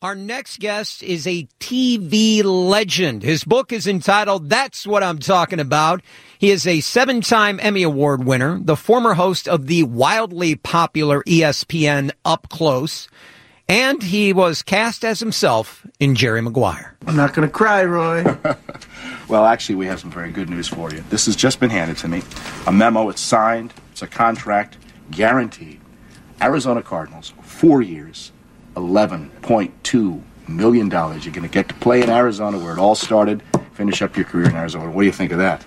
Our next guest is a TV legend. His book is entitled That's What I'm Talking About. He is a 7-time Emmy Award winner, the former host of the wildly popular ESPN Up Close, and he was cast as himself in Jerry Maguire. I'm not going to cry, Roy. Well, actually, we have some very good news for you. This has just been handed to me. A memo, it's signed, it's a contract, guaranteed. Arizona Cardinals, 4 years. $11.2 million. You're going to get to play in Arizona where it all started, finish up your career in Arizona. What do you think of that?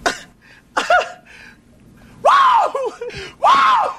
Wow! Wow!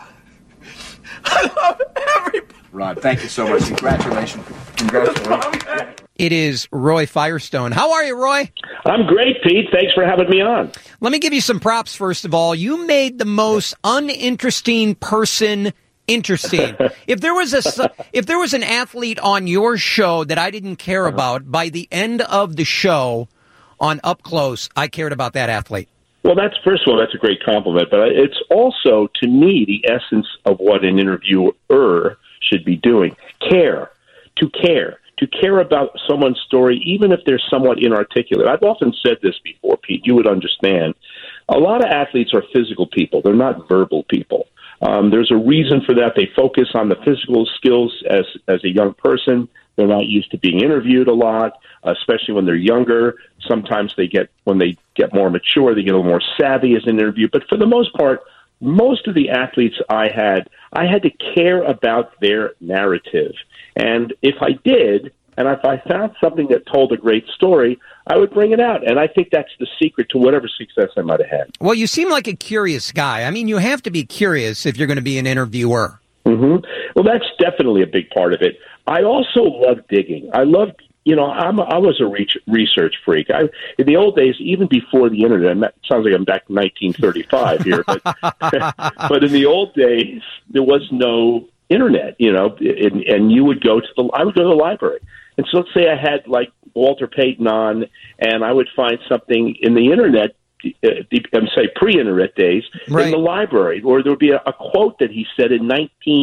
I love everybody. Rod, thank you so much. Congratulations. Congratulations. It is Roy Firestone. How are you, Roy? I'm great, Pete. Thanks for having me on. Let me give you some props, first of all. You made the most uninteresting person interesting. If there was an athlete on your show that I didn't care about, by the end of the show on Up Close, I cared about that athlete. Well, first of all, that's a great compliment, but it's also, to me, the essence of what an interviewer should be doing. Care. To care about someone's story, even if they're somewhat inarticulate. I've often said this before, Pete. You would understand. A lot of athletes are physical people. They're not verbal people. There's a reason for that. They focus on the physical skills as a young person. They're not used to being interviewed a lot, especially when they're younger. Sometimes when they get more mature, they get a little more savvy as an interview. But for the most part, most of the athletes I had to care about their narrative. And if I did, and if I found something that told a great story, I would bring it out. And I think that's the secret to whatever success I might have had. Well, you seem like a curious guy. I mean, you have to be curious if you're going to be an interviewer. Mm-hmm. Well, that's definitely a big part of it. I also love digging. I was a research freak. In the old days, even before the internet, it sounds like I'm back in 1935 here, but, but in the old days, there was no internet, and you would I would go to the library. And so let's say I had like Walter Payton on, and I would find something in the internet, say pre-internet days, right, in the library, or there would be a quote that he said in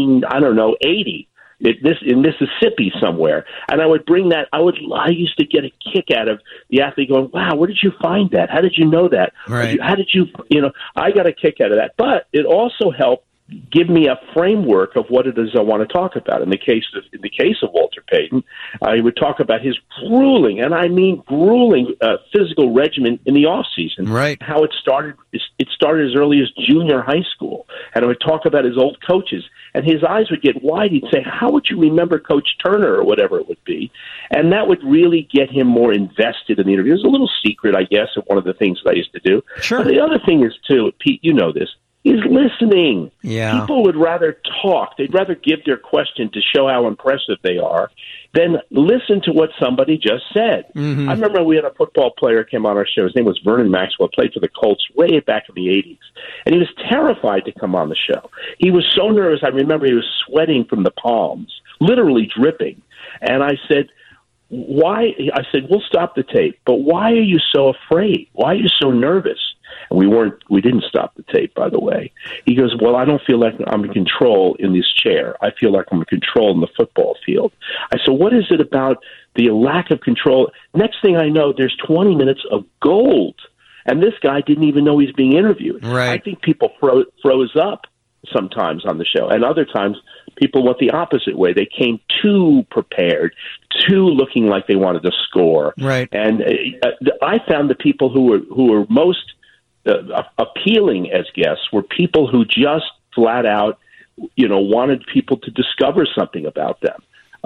80 in Mississippi somewhere, and I would bring that. I used to get a kick out of the athlete going, "Wow, where did you find that? How did you know that? Right. How did you?" I got a kick out of that. But it also helped give me a framework of what it is I want to talk about. In the case of Walter Payton, I would talk about his grueling, and I mean grueling, physical regimen in the off season. Right. How it started. It started as early as junior high school, and I would talk about his old coaches. And his eyes would get wide. He'd say, "How would you remember Coach Turner?" or whatever it would be. And that would really get him more invested in the interview. It was a little secret, I guess, of one of the things that I used to do. Sure. But the other thing is, too, Pete, you know this, is listening. Yeah. People would rather talk. They'd rather give their question to show how impressive they are than listen to what somebody just said. Mm-hmm. I remember we had a football player came on our show. His name was Vernon Maxwell, played for the Colts way back in the 80s. And he was terrified to come on the show. He was so nervous. I remember he was sweating from the palms, literally dripping. And I said, "Why?" I said, "We'll stop the tape, but why are you so afraid? Why are you so nervous?" And we didn't stop the tape, by the way. He goes, "Well, I don't feel like I'm in control in this chair. I feel like I'm in control in the football field." I said, "What is it about the lack of control?" Next thing I know, there's 20 minutes of gold. And this guy didn't even know he's being interviewed. Right. I think people froze up sometimes on the show. And other times, people went the opposite way. They came too prepared, too looking like they wanted to score. Right. And I found the people who were most appealing as guests were people who just flat out, wanted people to discover something about them.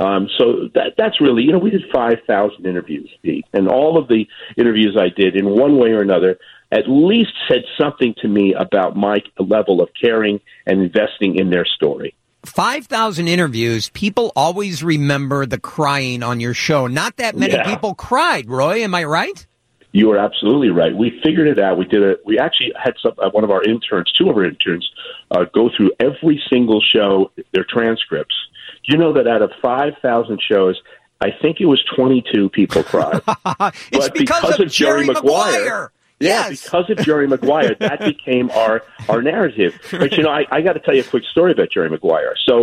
So that's really, we did 5,000 interviews, Pete, and all of the interviews I did in one way or another at least said something to me about my level of caring and investing in their story. 5,000 interviews. People always remember the crying on your show. Not that many people cried, Roy. Am I right? You are absolutely right. We figured it out. We actually had two of our interns, go through every single show, their transcripts. You know that out of 5,000 shows, I think it was 22 people cried. It's but because of Jerry Maguire. Yeah, yes. Because of Jerry Maguire, that became our narrative. But, I got to tell you a quick story about Jerry Maguire. So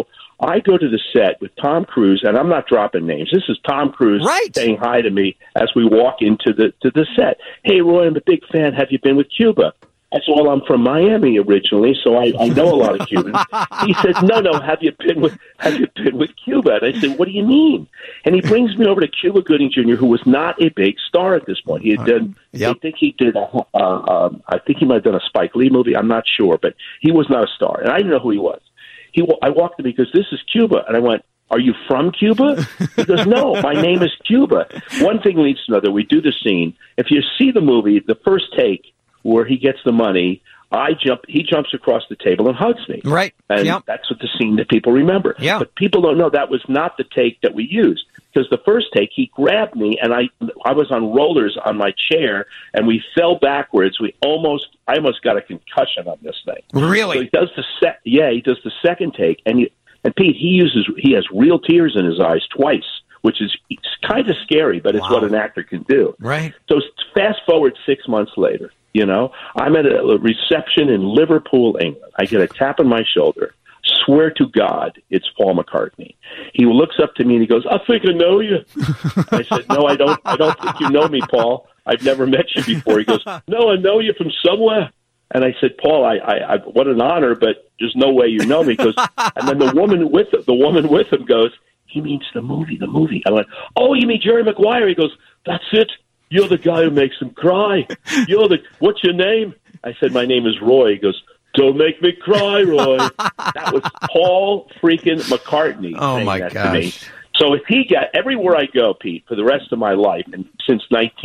I go to the set with Tom Cruise, and I'm not dropping names. This is Tom Cruise saying hi to me as we walk into the set. Hey, Roy, I'm a big fan. Have you been with Cuba? I said, well, I'm from Miami originally, so I know a lot of Cubans. He said, no, have you been with Cuba? And I said, what do you mean? And he brings me over to Cuba Gooding Jr., who was not a big star at this point. He had done, I think he did, I think he might have done a Spike Lee movie. I'm not sure, but he was not a star, and I didn't know who he was. I walked to him because this is Cuba, and I went, are you from Cuba? He goes, no, my name is Cuba. One thing leads to another. We do the scene. If you see the movie, the first take, where he gets the money, he jumps across the table and hugs me. Right. And that's what the scene that people remember. Yeah. But people don't know that was not the take that we used. Because the first take, he grabbed me, and I was on rollers on my chair, and we fell backwards. I almost got a concussion on this thing. Really? So he does he does the second take, and Pete, he has real tears in his eyes twice, which is kind of scary, but it's what an actor can do. Right. So fast forward 6 months later. I'm at a reception in Liverpool, England. I get a tap on my shoulder. Swear to God, it's Paul McCartney. He looks up to me and he goes, I think I know you. I said, no, I don't think you know me, Paul. I've never met you before. He goes, no, I know you from somewhere. And I said, Paul, I what an honor, but there's no way you know me. Because, and then the woman with him goes, he means the movie. I went, oh, you mean Jerry Maguire? He goes, that's it. You're the guy who makes him cry. What's your name? I said, my name is Roy. He goes, don't make me cry, Roy. That was Paul freaking McCartney. Oh, my gosh. To me. So if he got, everywhere I go, Pete, for the rest of my life, and since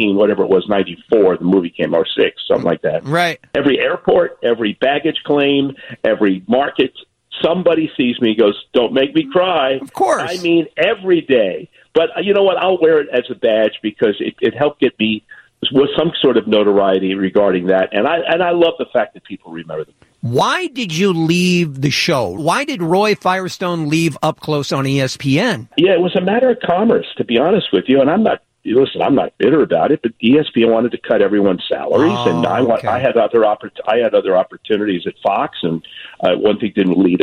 94, the movie came, or 6, something like that. Right. Every airport, every baggage claim, every market, somebody sees me and goes, don't make me cry. Of course. I mean, every day. But you know what? I'll wear it as a badge because it helped get me with some sort of notoriety regarding that. And I love the fact that people remember them. Why did you leave the show? Why did Roy Firestone leave Up Close on ESPN? Yeah, it was a matter of commerce, to be honest with you. And I'm not bitter about it, but ESPN wanted to cut everyone's salaries, and I had other opportunities at Fox, and one thing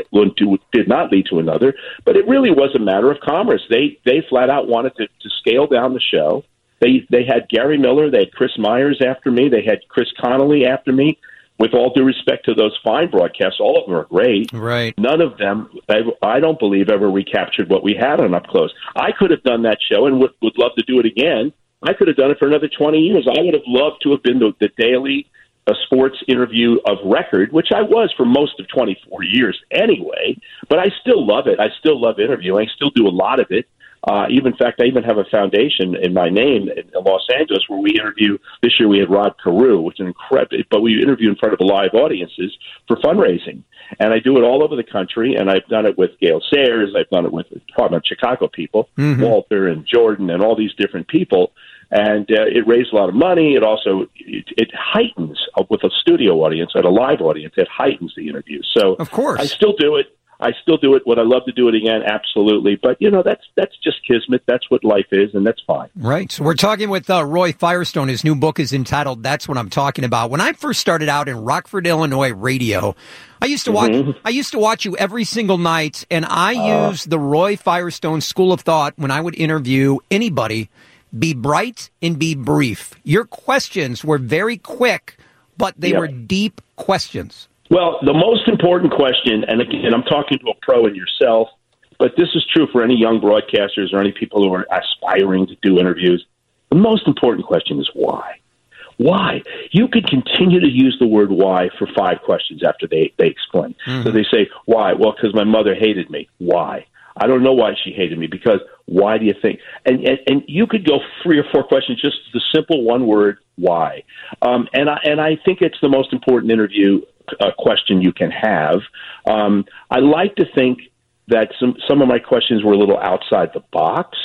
did not lead to another. But it really was a matter of commerce. They flat out wanted to scale down the show. They had Gary Miller, they had Chris Myers after me, they had Chris Connolly after me. With all due respect to those fine broadcasts, all of them are great. Right. None of them, I don't believe, ever recaptured what we had on Up Close. I could have done that show and would love to do it again. I could have done it for another 20 years. I would have loved to have been the daily sports interview of record, which I was for most of 24 years anyway. But I still love it. I still love interviewing. I still do a lot of it. I even have a foundation in my name in Los Angeles where we interview. This year we had Rod Carew, which is incredible, but we interview in front of live audiences for fundraising. And I do it all over the country, and I've done it with Gail Sayers. I've done it with Chicago people, Walter and Jordan and all these different people. And it raised a lot of money. It also it heightens with a studio audience and a live audience. It heightens the interview. So of course, I still do it. Would I love to do it again? Absolutely. But, that's just kismet. That's what life is, and that's fine. Right. So we're talking with Roy Firestone. His new book is entitled That's What I'm Talking About. When I first started out in Rockford, Illinois radio, I used to watch you every single night, and I used the Roy Firestone school of thought when I would interview anybody. Be bright and be brief. Your questions were very quick, but they were deep questions. Well, the most important question, and again, I'm talking to a pro in yourself, but this is true for any young broadcasters or any people who are aspiring to do interviews. The most important question is why. Why? You could continue to use the word why for 5 questions after they explain. So they say, why? Well, because my mother hated me. Why? I don't know why she hated me, because why do you think? And you could go 3 or 4 questions, just the simple one word, why. And I think it's the most important interview question you can have. I like to think that some of my questions were a little outside the box.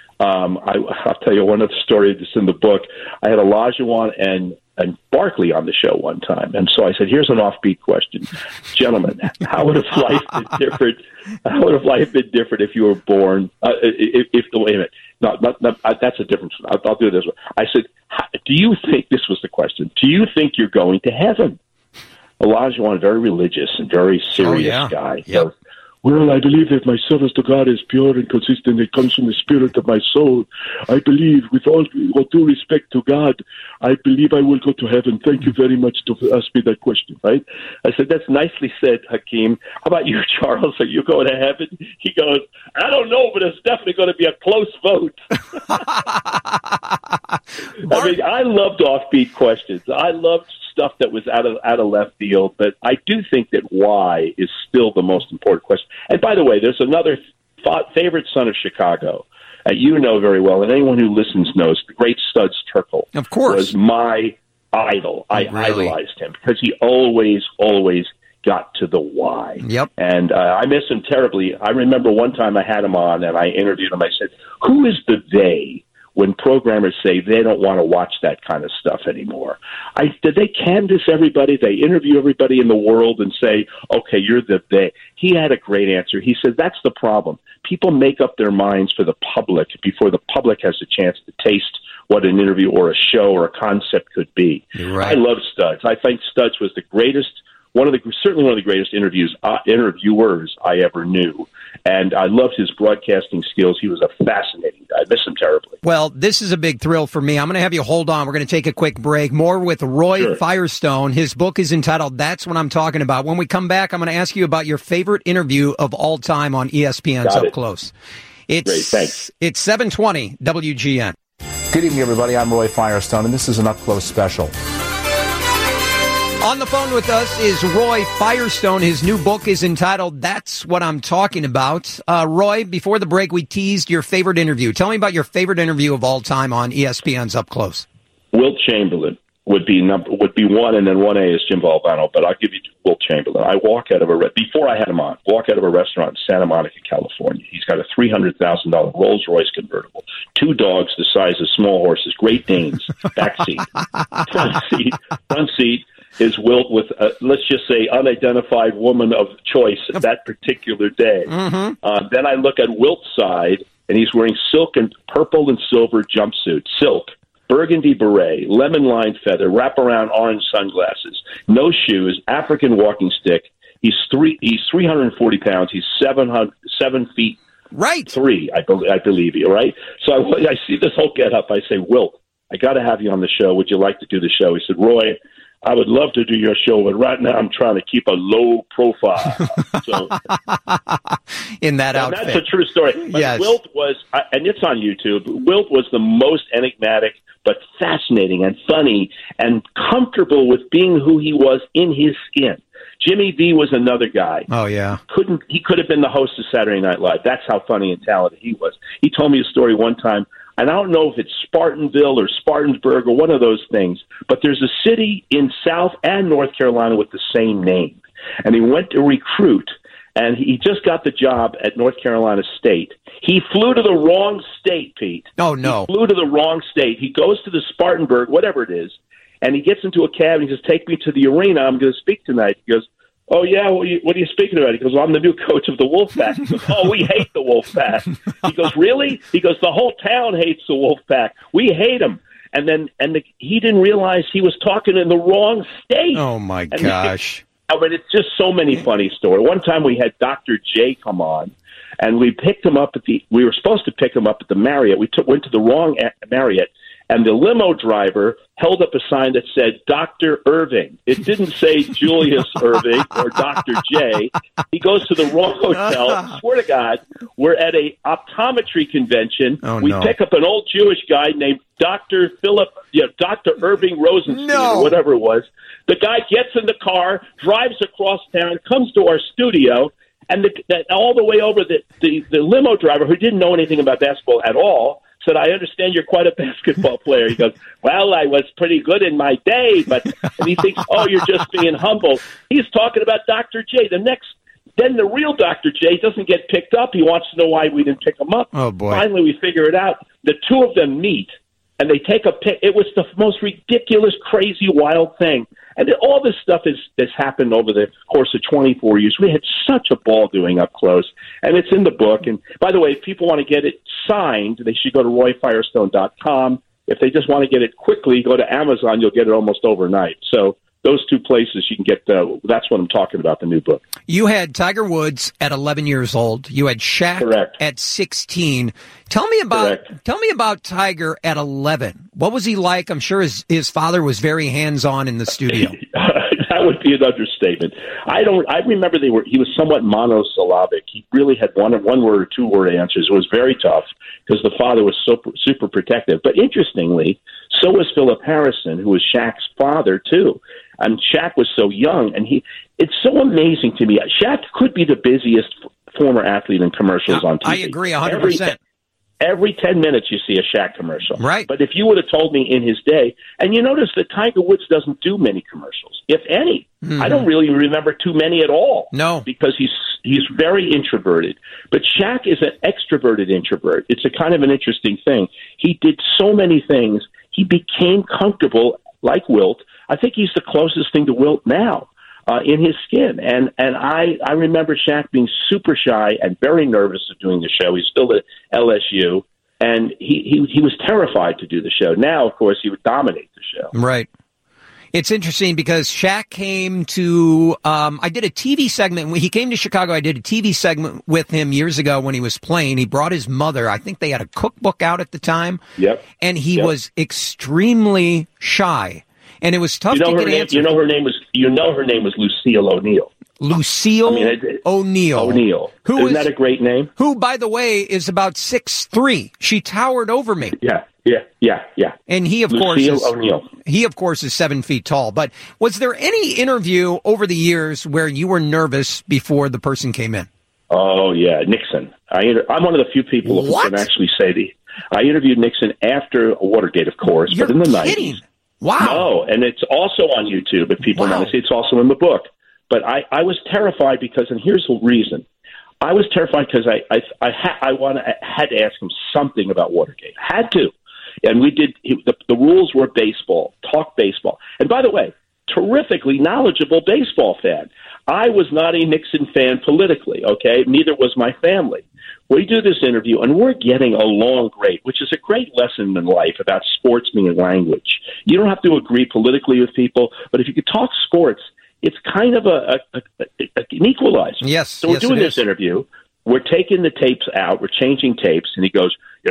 I'll tell you one other story that's in the book. I had Olajuwon and Barkley on the show one time, and so I said, "Here's an offbeat question, gentlemen. How would have life been different? How would have life been different if you were born? Wait a minute, no, that's a different. I'll do it this way. I said, do you think this was the question? Do you think you're going to heaven?" Olajuwon, very religious and very serious guy. Yep. So, Well, I believe that my service to God is pure and consistent. It comes from the spirit of my soul. I believe, with all due respect to God, I believe I will go to heaven. Thank you very much to ask me that question, right? I said, that's nicely said, Hakeem. How about you, Charles? Are you going to heaven? He goes, I don't know, but it's definitely going to be a close vote. I mean, I loved offbeat questions. I loved stuff that was out of left field, but I do think that why is still the most important question. And by the way, there's another favorite son of Chicago. You know very well, and anyone who listens knows, the great Studs Terkel. Of course. Was my idol. I idolized him because he always got to the why. Yep. And I miss him terribly. I remember one time I had him on, and I interviewed him. I said, who is the they when programmers say they don't want to watch that kind of stuff anymore? Did they canvass everybody? They interview everybody in the world and say, okay, you're the they. He had a great answer. He said, that's the problem. People make up their minds for the public before the public has a chance to taste what an interview or a show or a concept could be. Right. I love Studs. I think Studs was the greatest, certainly one of the greatest interviewers I ever knew. And I loved his broadcasting skills. He was a fascinating guy. I miss him terribly. Well, this is a big thrill for me. I'm going to have you hold on. We're going to take a quick break. More with Roy Firestone. His book is entitled That's What I'm Talking About. When we come back, I'm going to ask you about your favorite interview of all time on ESPN's Up Close. Great, thanks. It's 720 WGN. Good evening, everybody. I'm Roy Firestone, and this is an Up Close special. On the phone with us is Roy Firestone. His new book is entitled That's What I'm Talking About. Roy, before the break, we teased your favorite interview. Tell me about your favorite interview of all time on ESPN's Up Close. Wilt Chamberlain would be one, and then 1A is Jim Valvano, but I'll give you Wilt Chamberlain. I walk out of before I had him on, walk out of a restaurant in Santa Monica, California. He's got a $300,000 Rolls-Royce convertible, 2 dogs the size of small horses, Great Danes, back seat, front seat. Is Wilt with, let's just say, unidentified woman of choice that particular day. Mm-hmm. Then I look at Wilt's side, and he's wearing silk and purple and silver jumpsuit, silk, burgundy beret, lemon-lined feather, wraparound orange sunglasses, no shoes, African walking stick. He's 340 pounds. He's 7 feet. Right. 3, I believe you, right? So I see this whole get-up. I say, Wilt, I got to have you on the show. Would you like to do the show? He said, Roy, I would love to do your show, but right now I'm trying to keep a low profile. So, in that outfit. That's a true story. But yes. Wilt was, and it's on YouTube, Wilt was the most enigmatic but fascinating and funny and comfortable with being who he was in his skin. Jimmy V was another guy. Oh, yeah. He could have been the host of Saturday Night Live. That's how funny and talented he was. He told me a story one time, and I don't know if it's Spartanville or Spartansburg or one of those things, but there's a city in South and North Carolina with the same name. And he went to recruit, and he just got the job at North Carolina State. He flew to the wrong state, Pete. Oh, no. He flew to the wrong state. He goes to the Spartanburg, whatever it is, and he gets into a cab, and he says, take me to the arena. I'm going to speak tonight. He goes, oh, yeah, what are you speaking about? He goes, well, I'm the new coach of the Wolfpack. He goes, oh, we hate the Wolfpack. He goes, really? He goes, the whole town hates the Wolfpack. We hate them. And then he didn't realize he was talking in the wrong state. Oh, my gosh. I mean, it's just so many funny stories. One time we had Dr. J come on, and we picked him up we were supposed to pick him up at the Marriott. We went to the wrong Marriott. And the limo driver held up a sign that said Dr. Irving. It didn't say Julius Irving or Dr. J. He goes to the wrong hotel. I swear to God, we're at a optometry convention. Oh, we no. pick up an old Jewish guy named Dr. Dr. Irving Rosenstein, or whatever it was. The guy gets in the car, drives across town, comes to our studio, and all the way over, the limo driver, who didn't know anything about basketball at all, said, I understand you're quite a basketball player. He goes, well, I was pretty good in my day, and he thinks, oh, you're just being humble. He's talking about Dr. J. Then the real Dr. J doesn't get picked up. He wants to know why we didn't pick him up. Oh, boy. Finally, we figure it out. The two of them meet, and they take a pic. It was the most ridiculous, crazy, wild thing. And all this stuff has happened over the course of 24 years. We had such a ball doing Up Close, and it's in the book. And by the way, if people want to get it signed, they should go to royfirestone.com. If they just want to get it quickly, go to Amazon. You'll get it almost overnight. So those two places you can get. That's what I'm talking about. The new book. You had Tiger Woods at 11 years old. You had Shaq Correct. at 16. Tell me about Tiger at 11. What was he like? I'm sure his father was very hands-on in the studio. That would be an understatement. I remember he was somewhat monosyllabic. He really had one word or two word answers. It was very tough because the father was super protective. But interestingly, so was Philip Harrison, who was Shaq's father too. And Shaq was so young, and it's so amazing to me. Shaq could be the busiest former athlete in commercials on TV. I agree 100%. Every 10 minutes you see a Shaq commercial. Right. But if you would have told me in his day, and you notice that Tiger Woods doesn't do many commercials, if any. Mm-hmm. I don't really remember too many at all. No. Because he's very introverted. But Shaq is an extroverted introvert. It's a kind of an interesting thing. He did so many things. He became comfortable, like Wilt. I think he's the closest thing to Wilt now. In his skin. And I remember Shaq being super shy and very nervous of doing the show. He's still at LSU, and he was terrified to do the show. Now, of course, he would dominate the show. Right. It's interesting because Shaq came to, I did a TV segment. When he came to Chicago, I did a TV segment with him years ago when he was playing. He brought his mother. I think they had a cookbook out at the time. Yep. And he was extremely shy. And it was tough to get answers. You know her name was Lucille O'Neill. Lucille O'Neill. O'Neill. Isn't that a great name? Who, by the way, is about 6'3". She towered over me. Yeah. And he, of course, is 7 feet tall. But was there any interview over the years where you were nervous before the person came in? Oh, yeah. Nixon. I'm one of the few people who can actually say I interviewed Nixon after Watergate, of course, but in the 90s. Wow. No, and it's also on YouTube if people want to see. It's also in the book. But I was terrified because, and here's the reason. I was terrified because I had to ask him something about Watergate. Had to. And we did, the rules were baseball, talk baseball. And by the way, terrifically knowledgeable baseball fan. I was not a Nixon fan politically, okay? Neither was my family. We do this interview, and we're getting along great, which is a great lesson in life about sportsman and language. You don't have to agree politically with people, but if you could talk sports, it's kind of an equalizer. Yes. So we're doing this interview. We're taking the tapes out. We're changing tapes, and he goes,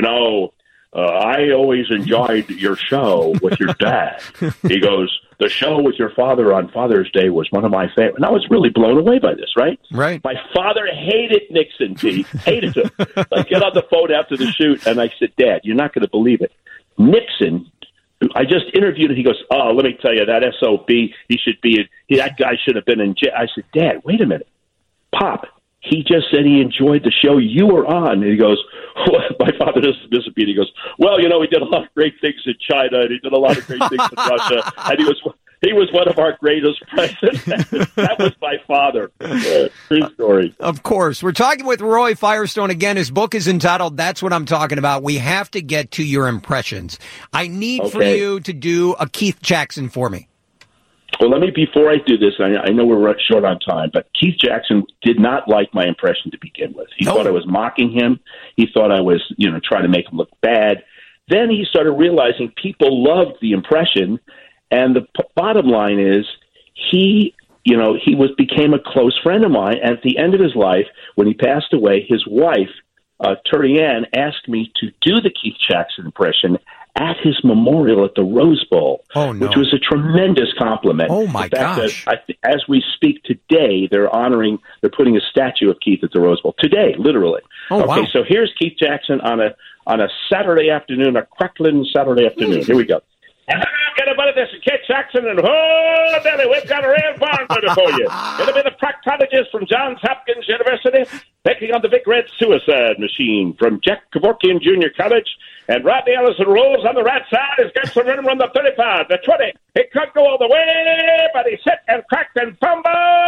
I always enjoyed your show with your dad. He goes, the show with your father on Father's Day was one of my favorite. And I was really blown away by this, right? Right. My father hated Nixon, Pete. Hated him. I get on the phone after the shoot, and I said, Dad, you're not going to believe it. Nixon, I just interviewed him. He goes, oh, let me tell you, that SOB, that guy should have been in jail. I said, Dad, wait a minute. Pop, he just said he enjoyed the show you were on. And he goes, my father doesn't disappear. He goes, well, he did a lot of great things in China, and he did a lot of great things in Russia, and he was one of our greatest presidents. That was my father. True story. Of course. We're talking with Roy Firestone again. His book is entitled That's What I'm Talking About. We have to get to your impressions. I need for you to do a Keith Jackson for me. Well, before I do this, I know we're short on time, but Keith Jackson did not like my impression to begin with. He thought I was mocking him. He thought I was, trying to make him look bad. Then he started realizing people loved the impression, and the bottom line is he became a close friend of mine. And at the end of his life, when he passed away, his wife, Turianne, asked me to do the Keith Jackson impression at his memorial at the Rose Bowl, which was a tremendous compliment. Oh, my gosh. As we speak today, they're putting a statue of Keith at the Rose Bowl. Today, literally. Oh, wow. Okay, so here's Keith Jackson on a Saturday afternoon, a crackling Saturday afternoon. Here we go. Get a bit of this, Keith Jackson, and Billy, we've got a real barn burner for you. It'll be the proctologist from Johns Hopkins University taking on the big red suicide machine from Jack Kevorkian Junior College. And Rodney Ellison rolls on the right side. He's got some rhythm on the 35, the 20. He could go all the way, but he hit and cracked and fumbled.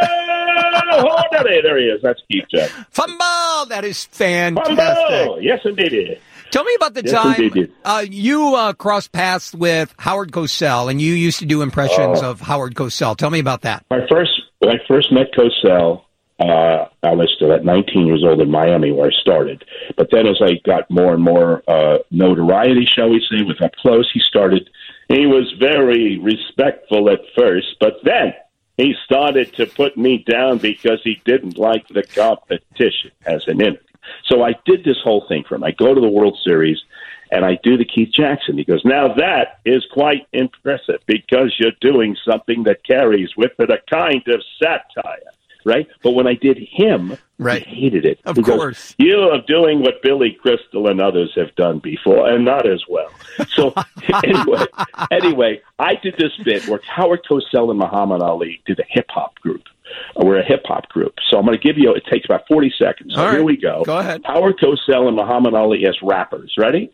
Oh, there he is. That's Keith Jackson. Fumble! That is fantastic. Fumble! Yes, indeed. Tell me about the time you crossed paths with Howard Cosell, and you used to do impressions of Howard Cosell. Tell me about that. When I first met Cosell, I was still at 19 years old in Miami where I started. But then as I got more and more notoriety, shall we say, with Up Close, he was very respectful at first, but then he started to put me down because he didn't like the competition as an interview. So I did this whole thing for him. I go to the World Series, and I do the Keith Jackson. He goes, now that is quite impressive because you're doing something that carries with it a kind of satire, right? But when I did him, right, he hated it. Of he course. Goes, you are doing what Billy Crystal and others have done before, and not as well. So anyway, I did this bit where Howard Cosell and Muhammad Ali did a hip-hop group. We're a hip-hop group. So I'm going to give you, it takes about 40 seconds. So here we go. Go ahead. Howard Cosell and Muhammad Ali as rappers. Ready?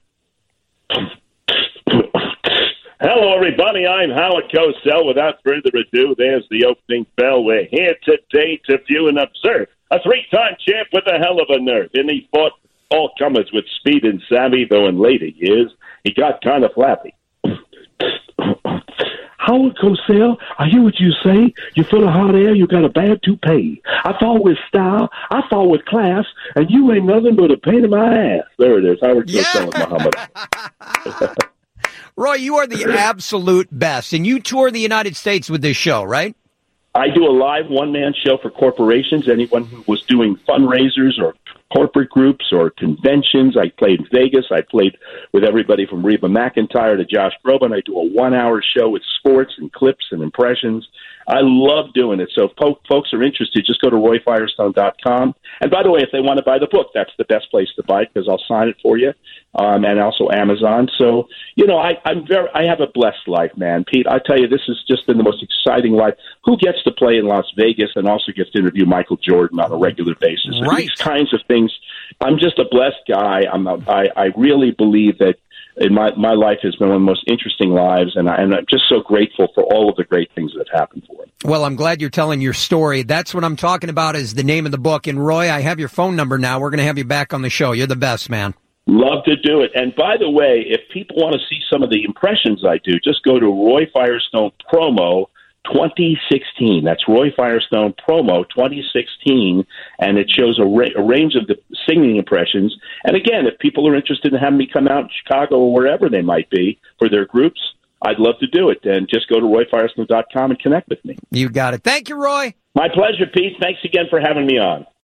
Hello, everybody. I'm Howard Cosell. Without further ado, there's the opening bell. We're here today to view and observe a three-time champ with a hell of a nerve. And he fought all comers with speed and savvy, though in later years he got kind of flappy. Howard Cosell, I hear what you say. You're full of hot air. You got a bad toupee. I fought with style. I fought with class. And you ain't nothing but a pain in my ass. There it is. Howard Cosell and Muhammad. Roy, you are the absolute best. And you tour the United States with this show, right? I do a live one-man show for corporations, anyone who was doing fundraisers or corporate groups or conventions. I played in Vegas. I played with everybody from Reba McEntire to Josh Groban. I do a one-hour show with sports and clips and impressions. I love doing it. So if folks are interested, just go to RoyFirestone.com. And by the way, if they want to buy the book, that's the best place to buy it because I'll sign it for you, and also Amazon. So, you know, I have a blessed life, man. Pete, I tell you, this has just been the most exciting life. Who gets to play in Las Vegas and also gets to interview Michael Jordan on a regular basis? Right. These kinds of things. I'm just a blessed guy. I really believe that in my life has been one of the most interesting lives, and I'm just so grateful for all of the great things that have happened for me. Well, I'm glad you're telling your story. That's what I'm talking about is the name of the book. And Roy, I have your phone number now. We're going to have you back on the show. You're the best, man. Love to do it. And by the way, if people want to see some of the impressions I do, just go to Roy Firestone Promo 2016. That's Roy Firestone Promo 2016, and it shows a range of the singing impressions. And again, if people are interested in having me come out in Chicago or wherever they might be for their groups, I'd love to do it. And just go to RoyFirestone.com and connect with me. You got it. Thank you, Roy. My pleasure, Pete. Thanks again for having me on.